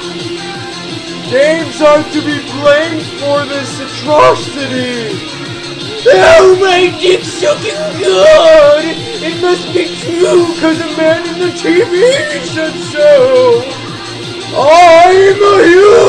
Games are to be blamed for this atrocity. Oh, my dick's sucking good! It must be true, cause a man in the TV said so. I'm a hero!